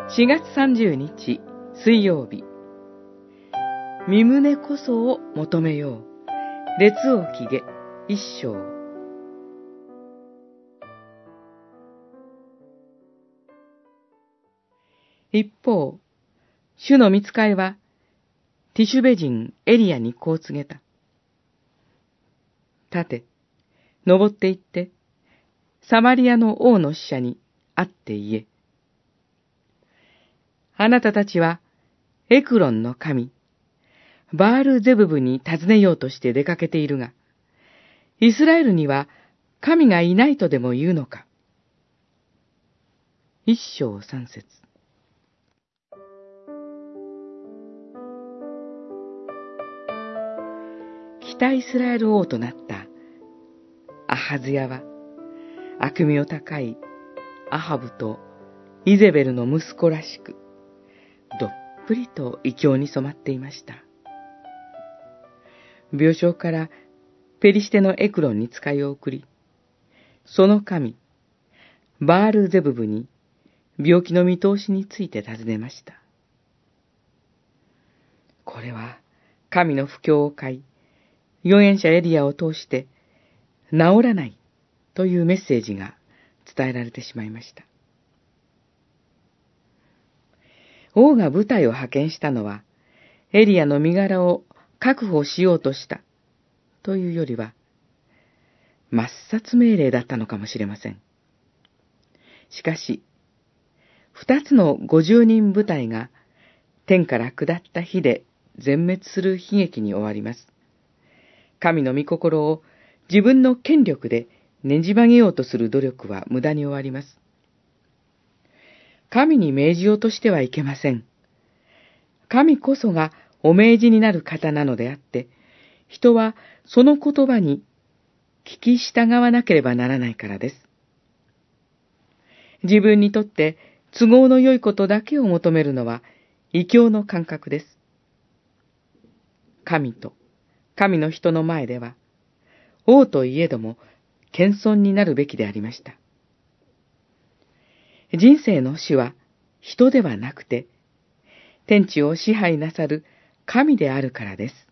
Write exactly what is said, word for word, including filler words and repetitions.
しがつさんじゅうにち水曜日、身旨こそを求めよう。列王記下一章。一方、主の御使いはティシュベ人エリアにこう告げた。立て、登って行って、サマリアの王の使者に会って言え。あなたたちはエクロンの神、バールゼブブに尋ねようとして出かけているが、イスラエルには神がいないとでも言うのか。一章三節。北イスラエル王となったアハズヤは、悪名高いアハブとイゼベルの息子らしく、どっぷりと異教に染まっていました。病床からペリシテのエクロンに使いを送り、その神、バールゼブブに病気の見通しについて尋ねました。これは神の不教を買い、預言者エリアを通して治らないというメッセージが伝えられてしまいました。王が部隊を派遣したのは、エリアの身柄を確保しようとしたというよりは、抹殺命令だったのかもしれません。しかし、二つの五十人部隊が天から下った火で全滅する悲劇に終わります。神の御心を自分の権力でねじ曲げようとする努力は無駄に終わります。神に命じようとしてはいけません。神こそがお命じになる方なのであって、人はその言葉に聞き従わなければならないからです。自分にとって都合の良いことだけを求めるのは異教の感覚です。神と神の人の前では、王といえども謙遜になるべきでありました。人生の主は人ではなくて、天地を支配なさる神であるからです。